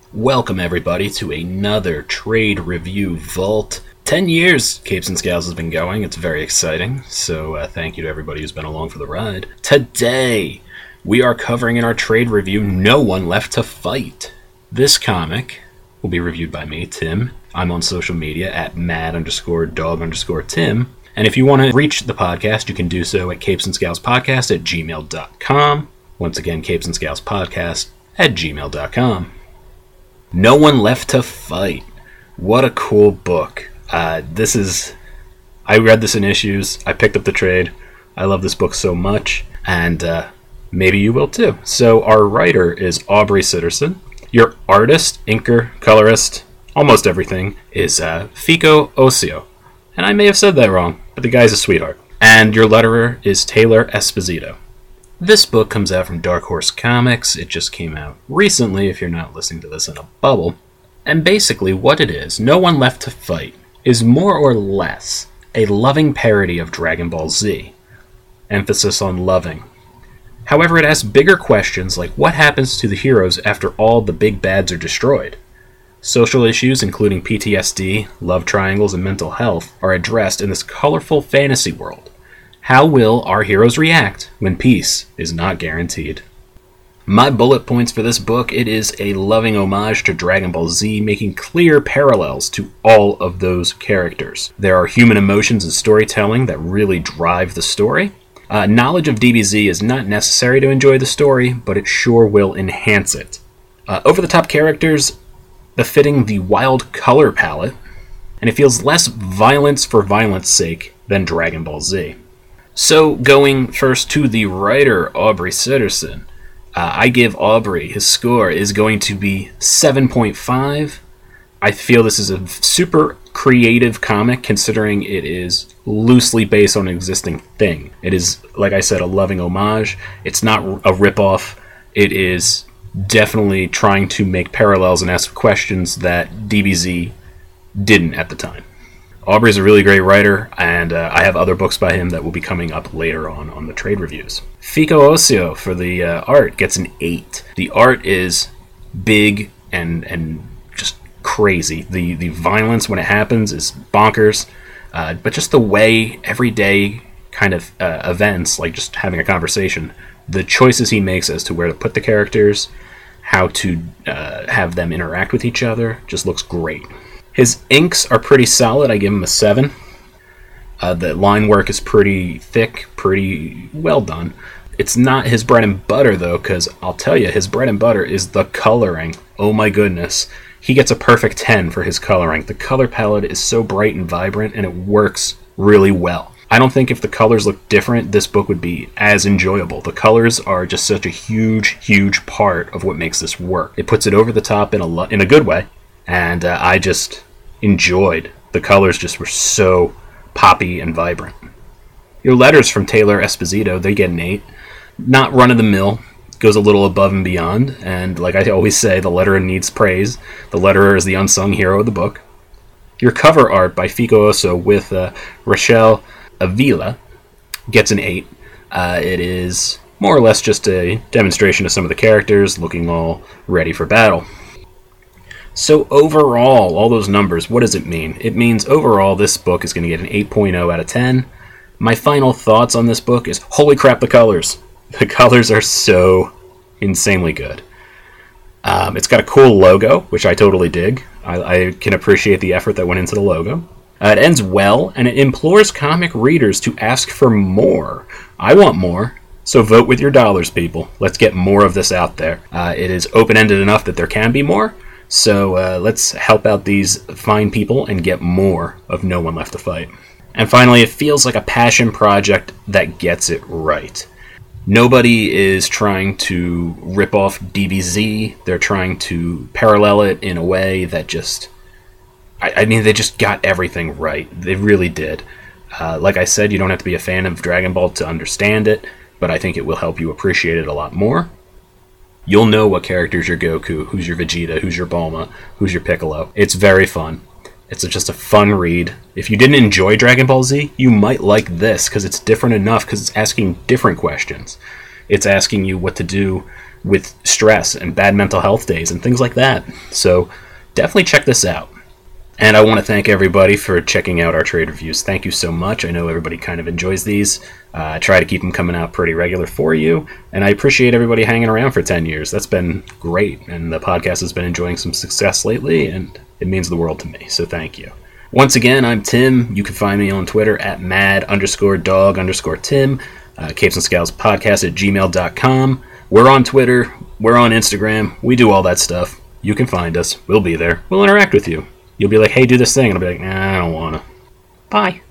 Welcome everybody to another Trade Review Vault. 10 years Capes and Scales has been going. It's very exciting, so thank you to everybody who's been along for the ride. Today, we are covering in our trade review No One Left to Fight. This comic will be reviewed by me, Tim. I'm on social media at mad_dog_Tim. And if you want to reach the podcast, you can do so at capesandscalespodcast@gmail.com. Once again, capesandscalespodcast@gmail.com. No One Left to Fight. What a cool book. I read this in issues. I picked up the trade. I love this book so much, and maybe you will too. So our writer is Aubrey Sitterson. Your artist, inker, colorist, almost everything, is Fico Ossio. And I may have said that wrong, but the guy's a sweetheart. And your letterer is Taylor Esposito. This book comes out from Dark Horse Comics. It just came out recently, if you're not listening to this in a bubble. And basically what it is, No One Left to Fight, is more or less a loving parody of Dragon Ball Z. Emphasis on loving. However, it asks bigger questions like what happens to the heroes after all the big bads are destroyed. Social issues, including PTSD, love triangles, and mental health, are addressed in this colorful fantasy world. How will our heroes react when peace is not guaranteed? My bullet points for this book, it is a loving homage to Dragon Ball Z, making clear parallels to all of those characters. There are human emotions and storytelling that really drive the story. Knowledge of DBZ is not necessary to enjoy the story, but it sure will enhance it. Over-the-top characters befitting the wild color palette, and it feels less violence for violence sake than Dragon Ball Z. So, going first to the writer, Aubrey Sitterson, I give Aubrey, his score is going to be 7.5. I feel this is a super creative comic, considering it is loosely based on an existing thing. It is, like I said, a loving homage. It's not a ripoff. It is definitely trying to make parallels and ask questions that DBZ didn't at the time. Aubrey's a really great writer, and I have other books by him that will be coming up later on the trade reviews. Fico Ossio for the art gets an 8. The art is big and just crazy. The violence when it happens is bonkers, but just the way everyday kind of events, like just having a conversation, the choices he makes as to where to put the characters, how to have them interact with each other, just looks great. His inks are pretty solid. I give him a 7. The line work is pretty thick, pretty well done. It's not his bread and butter, though, because I'll tell you, his bread and butter is the coloring. Oh my goodness. He gets a perfect 10 for his coloring. The color palette is so bright and vibrant, and it works really well. I don't think if the colors looked different, this book would be as enjoyable. The colors are just such a huge, huge part of what makes this work. It puts it over the top in a good way, and I just enjoyed. The colors just were so poppy and vibrant. Your letters from Taylor Esposito, they get an 8. Not run-of-the-mill, goes a little above and beyond, and like I always say, the letterer needs praise. The letterer is the unsung hero of the book. Your cover art by Fico Ossio with Rachel Avila gets an 8. It is more or less just a demonstration of some of the characters looking all ready for battle. So overall, all those numbers, what does it mean? It means overall this book is going to get an 8.0 out of 10. My final thoughts on this book is, holy crap, the colors. The colors are so insanely good. It's got a cool logo, which I totally dig. I can appreciate the effort that went into the logo. It ends well, and it implores comic readers to ask for more. I want more, so vote with your dollars, people. Let's get more of this out there. It is open-ended enough that there can be more. So let's help out these fine people and get more of No One Left to Fight. And finally, it feels like a passion project that gets it right. Nobody is trying to rip off DBZ. They're trying to parallel it in a way that just... I mean, they just got everything right. They really did. Like I said, you don't have to be a fan of Dragon Ball to understand it, but I think it will help you appreciate it a lot more. You'll know what character's your Goku, who's your Vegeta, who's your Bulma, who's your Piccolo. It's very fun. It's just a fun read. If you didn't enjoy Dragon Ball Z, you might like this, because it's different enough, because it's asking different questions. It's asking you what to do with stress and bad mental health days and things like that. So definitely check this out. And I want to thank everybody for checking out our trade reviews. Thank you so much. I know everybody kind of enjoys these. I try to keep them coming out pretty regular for you. And I appreciate everybody hanging around for 10 years. That's been great. And the podcast has been enjoying some success lately, and it means the world to me. So thank you. Once again, I'm Tim. You can find me on Twitter at mad_dog_Tim. Capes and Scowls podcast at gmail.com. We're on Twitter. We're on Instagram. We do all that stuff. You can find us. We'll be there. We'll interact with you. You'll be like, hey, do this thing. And I'll be like, nah, I don't want to. Bye.